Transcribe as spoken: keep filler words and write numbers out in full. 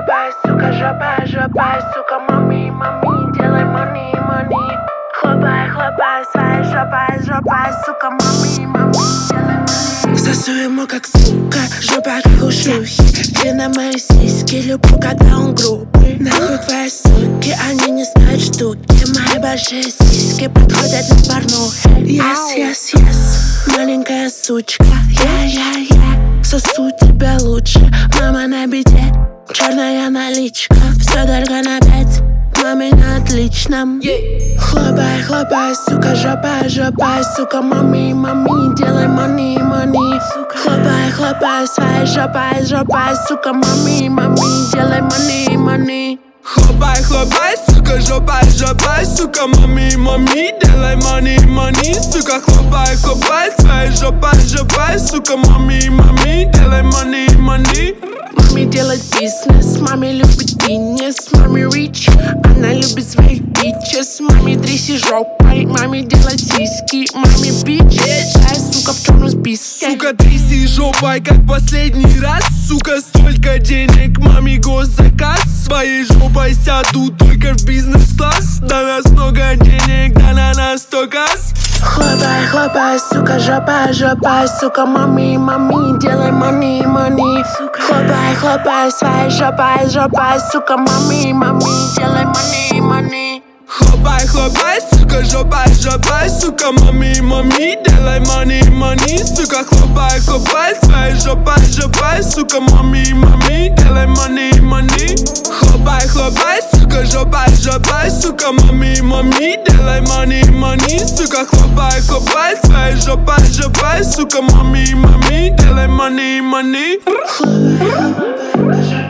хлопай, сука, жопай, жопай, сука, мами, мами, делай money, money. Хлопай, хлопай, своей жопай, жопай, сука, мами, мами, делай money. Сосу ему как сука, жопа как у шлюхи. Длина мои сиськи, люблю, когда он грубый. Нахуй твои суки, они не знают штуки. Мои большие сиськи подходят для порнухи. Yes, yes, yes, маленькая сучка. Я, я, я сосу тебя лучше. Мама на беде, черная наличка. Все только на пять, маме на отличном. Хлопай, хлопай, сука, жопай, жопай, сука, мами, мами, делай money, money. Хлопай, хлопай, своей жопай, жопай, сука, мами, мами, делай money, money. Хлопай, хлопай, сука, жопай, жопай, сука, мами, мами, делай money, money. Сука, хлопай, хлопай, своей жопай, жопай, сука, мами, мами, делай money, money. Маме делать бизнес, маме любит Гиннес, маме рич, она любит своих бичес. Маме тряси жопой, маме делать сиськи, маме бич. Ай, сука, в черном списке. Сука, тряси жопой, как последний раз. Сука, столько денег, маме госзаказ. Своей жопой сяду только в бизнес-класс. Да нас много денег, да на нас только. Хлопай, хлопай, сука, жопай, жопай, сука, мами, мами, делай money, money. Хлопай, хлопай, своей жопай, жопай, сука, мами, мами, делай money, money. Хлопай, хлопай, сука, жопай, жопай, сука, мами, мами, делай money, money. Сука, хлопай, хлопай, своей жопай, жопай, сука, мами, мами, делай money, money. Хлопай, хлопай, сука, жопай, жопай, сука, мами, мами, делай money, money. Сука, хлопай, хлопай, своей жопай, жопай, сука, мами, мами, делай money, money.